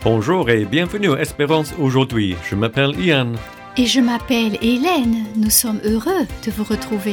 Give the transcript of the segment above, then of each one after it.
Bonjour et bienvenue à Espérance aujourd'hui. Je m'appelle Ian. Et je m'appelle Hélène. Nous sommes heureux de vous retrouver.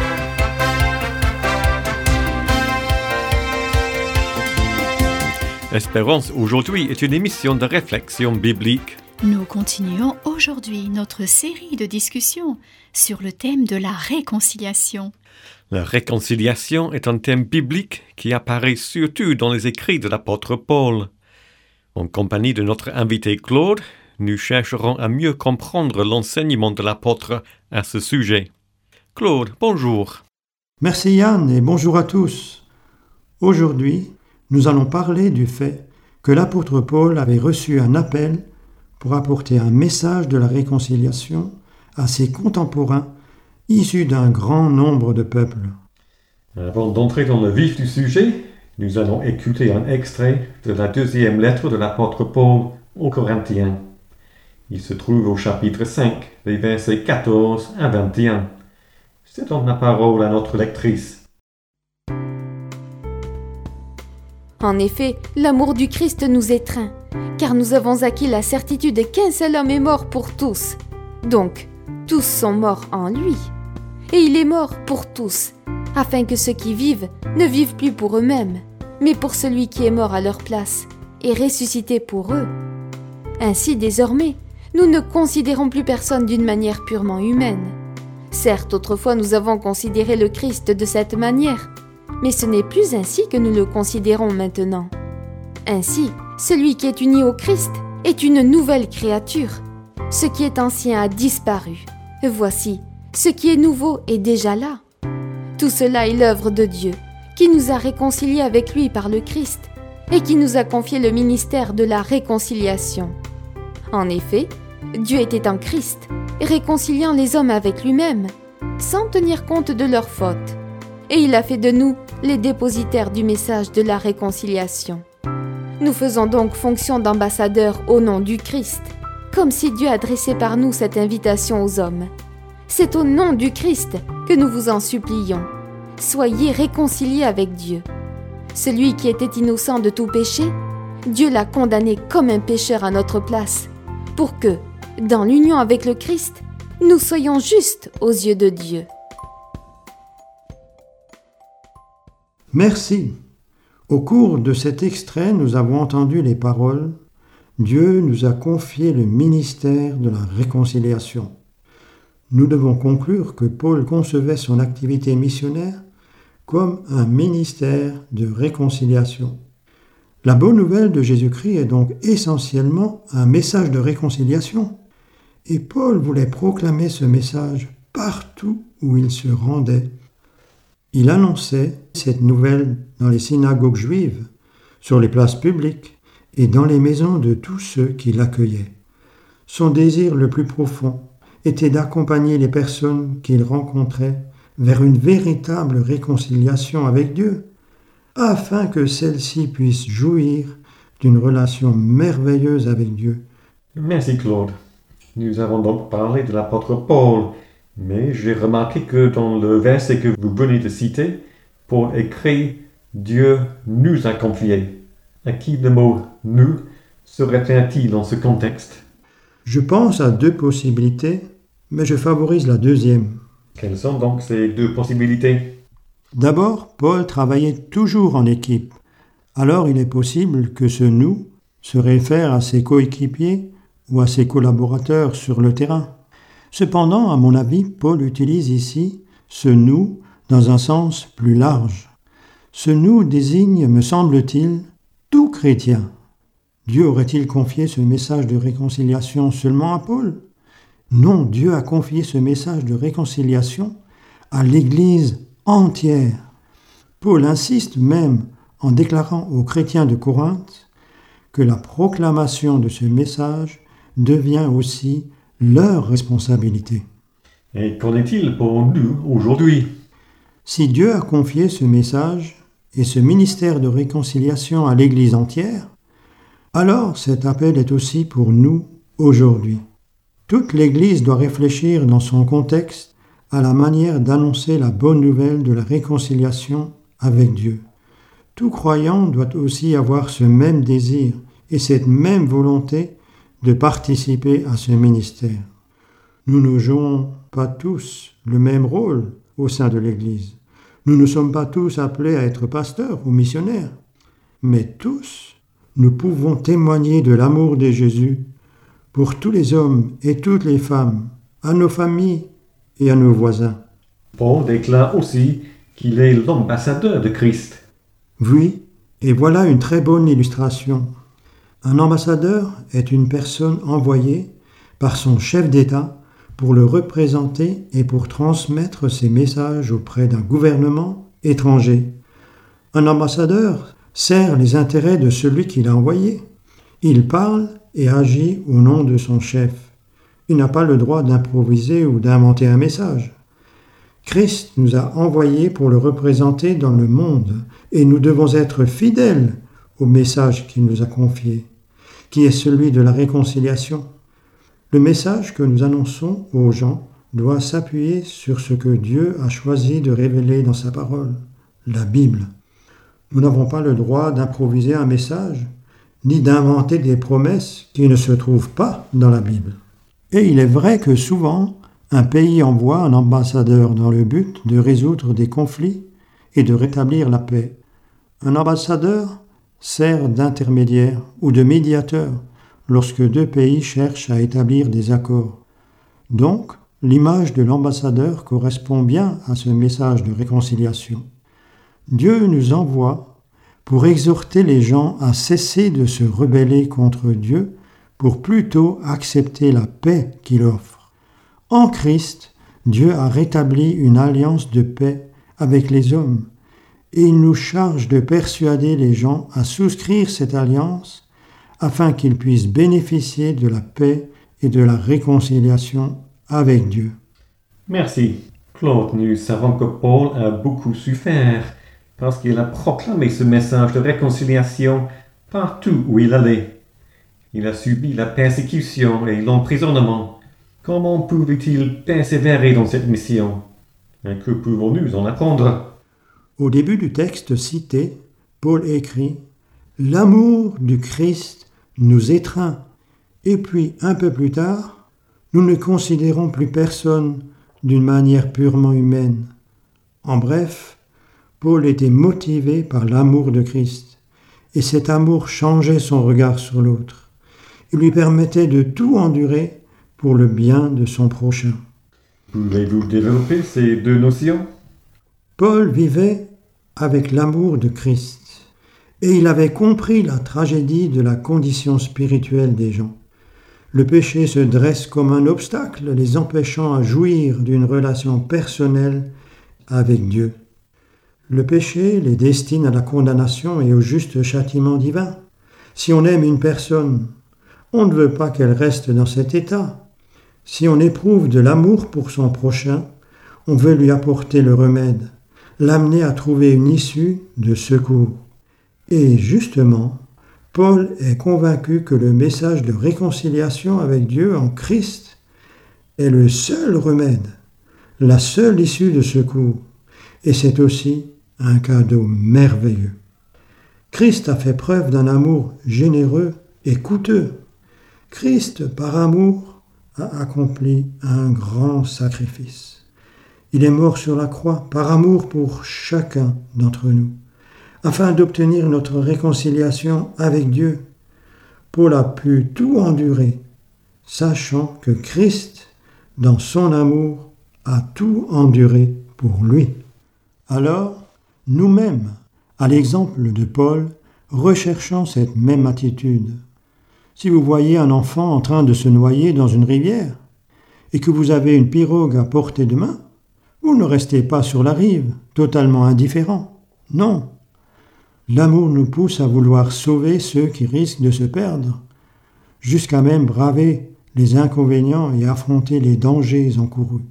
Espérance aujourd'hui est une émission de réflexion biblique. Nous continuons aujourd'hui notre série de discussions sur le thème de la réconciliation. La réconciliation est un thème biblique qui apparaît surtout dans les écrits de l'apôtre Paul. En compagnie de notre invité Claude, nous chercherons à mieux comprendre l'enseignement de l'apôtre à ce sujet. Claude, bonjour. Merci Yann et bonjour à tous. Aujourd'hui, nous allons parler du fait que l'apôtre Paul avait reçu un appel pour apporter un message de la réconciliation à ses contemporains issus d'un grand nombre de peuples. Avant d'entrer dans le vif du sujet, nous allons écouter un extrait de la deuxième lettre de l'apôtre Paul aux Corinthiens. Il se trouve au chapitre 5, les versets 14 à 21. C'est donc la parole à notre lectrice. En effet, l'amour du Christ nous étreint, car nous avons acquis la certitude qu'un seul homme est mort pour tous. Donc, tous sont morts en lui. Et il est mort pour tous, afin que ceux qui vivent ne vivent plus pour eux-mêmes, mais pour celui qui est mort à leur place et ressuscité pour eux. Ainsi, désormais, nous ne considérons plus personne d'une manière purement humaine. Certes, autrefois nous avons considéré le Christ de cette manière, mais ce n'est plus ainsi que nous le considérons maintenant. Ainsi, celui qui est uni au Christ est une nouvelle créature. Ce qui est ancien a disparu. Voici, ce qui est nouveau est déjà là. Tout cela est l'œuvre de Dieu, qui nous a réconciliés avec lui par le Christ et qui nous a confié le ministère de la réconciliation. En effet, Dieu était en Christ, réconciliant les hommes avec lui-même, sans tenir compte de leurs fautes. Et il a fait de nous les dépositaires du message de la réconciliation. Nous faisons donc fonction d'ambassadeurs au nom du Christ, comme si Dieu adressait par nous cette invitation aux hommes. C'est au nom du Christ que nous vous en supplions. Soyez réconciliés avec Dieu. Celui qui était innocent de tout péché, Dieu l'a condamné comme un pécheur à notre place, pour que, dans l'union avec le Christ, nous soyons justes aux yeux de Dieu. Merci. Au cours de cet extrait, nous avons entendu les paroles « Dieu nous a confié le ministère de la réconciliation ». Nous devons conclure que Paul concevait son activité missionnaire comme un ministère de réconciliation. La bonne nouvelle de Jésus-Christ est donc essentiellement un message de réconciliation. Et Paul voulait proclamer ce message partout où il se rendait. Il annonçait cette nouvelle dans les synagogues juives, sur les places publiques et dans les maisons de tous ceux qui l'accueillaient. Son désir le plus profond était d'accompagner les personnes qu'il rencontrait vers une véritable réconciliation avec Dieu, afin que celles-ci puissent jouir d'une relation merveilleuse avec Dieu. Merci Claude. Nous avons donc parlé de l'apôtre Paul, mais j'ai remarqué que dans le verset que vous venez de citer, Paul écrit « Dieu nous a confiés ». À qui le mot « nous » se réfère-t-il dans ce contexte? Je pense à deux possibilités, mais je favorise la deuxième. Quelles sont donc ces deux possibilités? D'abord, Paul travaillait toujours en équipe. Alors il est possible que ce « nous » se réfère à ses coéquipiers ou à ses collaborateurs sur le terrain. Cependant, à mon avis, Paul utilise ici ce « nous » dans un sens plus large. Ce « nous » désigne, me semble-t-il, tout chrétien. Dieu aurait-il confié ce message de réconciliation seulement à Paul? Non, Dieu a confié ce message de réconciliation à l'Église entière. Paul insiste même en déclarant aux chrétiens de Corinthe que la proclamation de ce message devient aussi leur responsabilité. Et qu'en est-il pour nous aujourd'hui? Si Dieu a confié ce message et ce ministère de réconciliation à l'Église entière, alors cet appel est aussi pour nous aujourd'hui. Toute l'Église doit réfléchir dans son contexte à la manière d'annoncer la bonne nouvelle de la réconciliation avec Dieu. Tout croyant doit aussi avoir ce même désir et cette même volonté de participer à ce ministère. Nous ne jouons pas tous le même rôle au sein de l'Église. Nous ne sommes pas tous appelés à être pasteurs ou missionnaires, mais tous, nous pouvons témoigner de l'amour de Jésus pour tous les hommes et toutes les femmes, à nos familles et à nos voisins. Paul déclare aussi qu'il est l'ambassadeur de Christ. Oui, et voilà une très bonne illustration. Un ambassadeur est une personne envoyée par son chef d'État pour le représenter et pour transmettre ses messages auprès d'un gouvernement étranger. Un ambassadeur sert les intérêts de celui qui l'a envoyé. Il parle et agit au nom de son chef. Il n'a pas le droit d'improviser ou d'inventer un message. Christ nous a envoyés pour le représenter dans le monde et nous devons être fidèles au message qu'il nous a confié, qui est celui de la réconciliation. Le message que nous annonçons aux gens doit s'appuyer sur ce que Dieu a choisi de révéler dans sa parole, la Bible. Nous n'avons pas le droit d'improviser un message, ni d'inventer des promesses qui ne se trouvent pas dans la Bible. Et il est vrai que souvent, un pays envoie un ambassadeur dans le but de résoudre des conflits et de rétablir la paix. Un ambassadeur sert d'intermédiaire ou de médiateur lorsque deux pays cherchent à établir des accords. Donc, l'image de l'ambassadeur correspond bien à ce message de réconciliation. Dieu nous envoie pour exhorter les gens à cesser de se rebeller contre Dieu pour plutôt accepter la paix qu'il offre. En Christ, Dieu a rétabli une alliance de paix avec les hommes et il nous charge de persuader les gens à souscrire cette alliance afin qu'ils puissent bénéficier de la paix et de la réconciliation avec Dieu. Merci, Claude. Nous savons que Paul a beaucoup souffert parce qu'il a proclamé ce message de réconciliation partout où il allait. Il a subi la persécution et l'emprisonnement. Comment pouvait-il persévérer dans cette mission? Et que pouvons-nous en apprendre? Au début du texte cité, Paul écrit « L'amour du Christ nous étreint ». Et puis, un peu plus tard, nous ne considérons plus personne d'une manière purement humaine. En bref, Paul était motivé par l'amour de Christ, et cet amour changeait son regard sur l'autre. Il lui permettait de tout endurer pour le bien de son prochain. Pouvez-vous développer ces deux notions? Paul vivait avec l'amour de Christ, et il avait compris la tragédie de la condition spirituelle des gens. Le péché se dresse comme un obstacle, les empêchant à jouir d'une relation personnelle avec Dieu. Le péché les destine à la condamnation et au juste châtiment divin. Si on aime une personne, on ne veut pas qu'elle reste dans cet état. Si on éprouve de l'amour pour son prochain, on veut lui apporter le remède, l'amener à trouver une issue de secours. Et justement, Paul est convaincu que le message de réconciliation avec Dieu en Christ est le seul remède, la seule issue de secours. Et c'est aussi un cadeau merveilleux. Christ a fait preuve d'un amour généreux et coûteux. Christ, par amour, a accompli un grand sacrifice. Il est mort sur la croix par amour pour chacun d'entre nous, afin d'obtenir notre réconciliation avec Dieu. Paul a pu tout endurer, sachant que Christ, dans son amour, a tout enduré pour lui. Alors, nous-mêmes, à l'exemple de Paul, recherchons cette même attitude. Si vous voyez un enfant en train de se noyer dans une rivière et que vous avez une pirogue à portée de main, vous ne restez pas sur la rive, totalement indifférent. Non. L'amour nous pousse à vouloir sauver ceux qui risquent de se perdre, jusqu'à même braver les inconvénients et affronter les dangers encourus.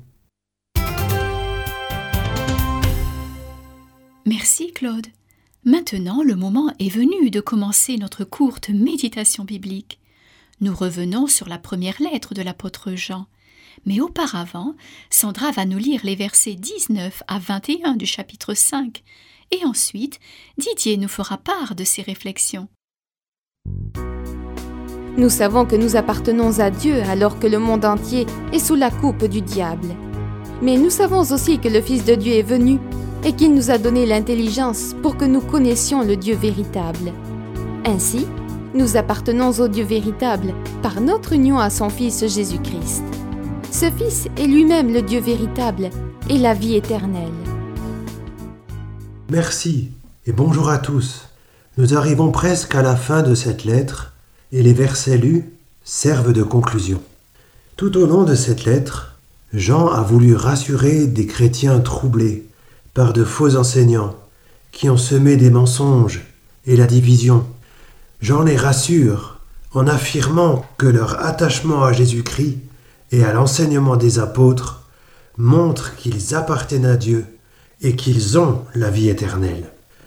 Merci Claude. Maintenant, le moment est venu de commencer notre courte méditation biblique. Nous revenons sur la première lettre de l'apôtre Jean. Mais auparavant, Sandra va nous lire les versets 19 à 21 du chapitre 5. Et ensuite, Didier nous fera part de ses réflexions. Nous savons que nous appartenons à Dieu alors que le monde entier est sous la coupe du diable. Mais nous savons aussi que le Fils de Dieu est venu et qu'il nous a donné l'intelligence pour que nous connaissions le Dieu véritable. Ainsi, nous appartenons au Dieu véritable par notre union à son Fils Jésus-Christ. Ce Fils est lui-même le Dieu véritable et la vie éternelle. Merci et bonjour à tous. Nous arrivons presque à la fin de cette lettre et les versets lus servent de conclusion. Tout au long de cette lettre, Jean a voulu rassurer des chrétiens troublés par de faux enseignants qui ont semé des mensonges et la division. Jean les rassure en affirmant que leur attachement à Jésus-Christ et à l'enseignement des apôtres montre qu'ils appartiennent à Dieu et qu'ils ont la vie éternelle.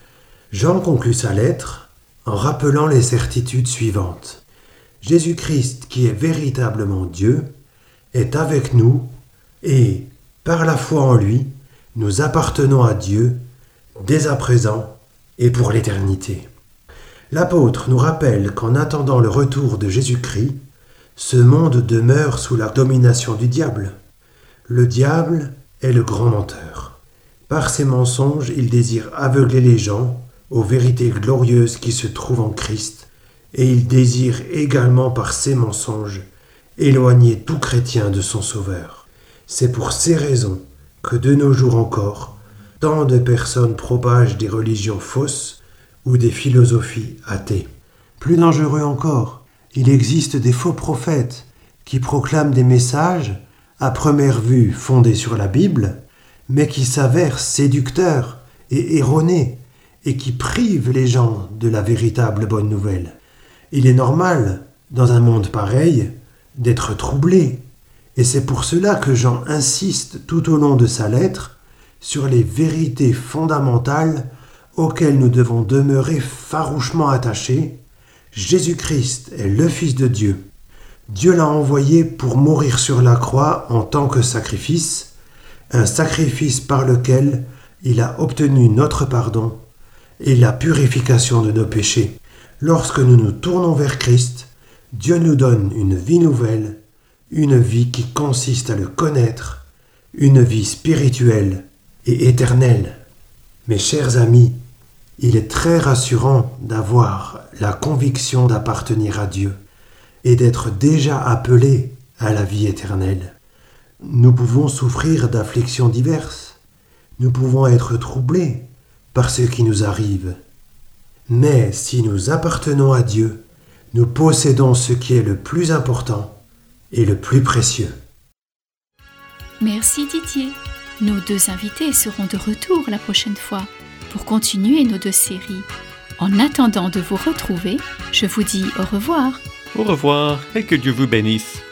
Jean conclut sa lettre en rappelant les certitudes suivantes. Jésus-Christ, qui est véritablement Dieu, est avec nous et, par la foi en lui, nous appartenons à Dieu dès à présent et pour l'éternité. L'apôtre nous rappelle qu'en attendant le retour de Jésus-Christ, ce monde demeure sous la domination du diable. Le diable est le grand menteur. Par ses mensonges, il désire aveugler les gens aux vérités glorieuses qui se trouvent en Christ, et il désire également par ses mensonges éloigner tout chrétien de son Sauveur. C'est pour ces raisons que de nos jours encore, tant de personnes propagent des religions fausses ou des philosophies athées. Plus dangereux encore, il existe des faux prophètes qui proclament des messages à première vue fondés sur la Bible, mais qui s'avèrent séducteurs et erronés et qui privent les gens de la véritable bonne nouvelle. Il est normal, dans un monde pareil, d'être troublé, et c'est pour cela que Jean insiste tout au long de sa lettre sur les vérités fondamentales auxquelles nous devons demeurer farouchement attachés. Jésus-Christ est le Fils de Dieu. Dieu l'a envoyé pour mourir sur la croix en tant que sacrifice, un sacrifice par lequel il a obtenu notre pardon et la purification de nos péchés. Lorsque nous nous tournons vers Christ, Dieu nous donne une vie nouvelle, une vie qui consiste à le connaître, une vie spirituelle et éternelle. Mes chers amis, il est très rassurant d'avoir la conviction d'appartenir à Dieu et d'être déjà appelés à la vie éternelle. Nous pouvons souffrir d'afflictions diverses, nous pouvons être troublés par ce qui nous arrive. Mais si nous appartenons à Dieu, nous possédons ce qui est le plus important et le plus précieux. Merci Didier. Nos deux invités seront de retour la prochaine fois pour continuer nos deux séries. En attendant de vous retrouver, je vous dis au revoir. Au revoir et que Dieu vous bénisse.